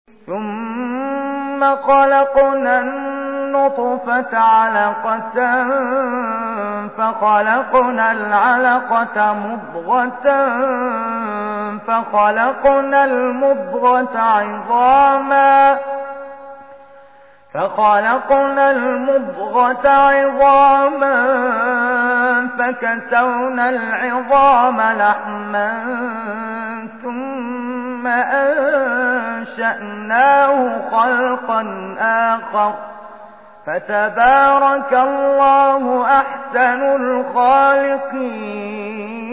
ثم خلقنا النطفة علقة فخلقنا العلقة مضغة فخلقنا المضغة عظاما فكسونا العظام لحما ثم أنشأناه خلقا آخر فتبارك الله أحسن الخالقين.